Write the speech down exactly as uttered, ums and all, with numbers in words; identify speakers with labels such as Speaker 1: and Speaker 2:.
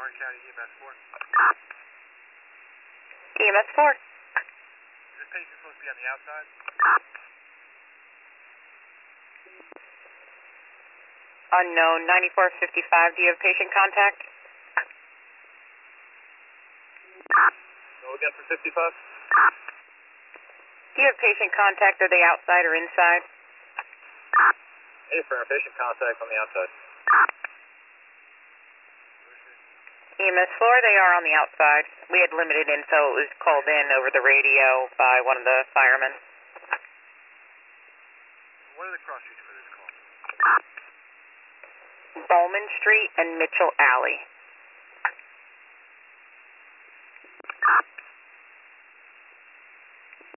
Speaker 1: Orange County E M S four.
Speaker 2: E M S four.
Speaker 1: Is this patient supposed to be on the outside?
Speaker 2: Unknown, ninety-four fifty-five. Do you have patient contact?
Speaker 1: Go again for fifty-five.
Speaker 2: Do you have patient contact? Are they outside or inside?
Speaker 1: Hey, for our patient contact on the outside.
Speaker 2: E M S four, they are on the outside. We had limited info. It was called in over the radio by one of the firemen.
Speaker 1: What are the cross streets for this call?
Speaker 2: Bowman Street and Mitchell Alley.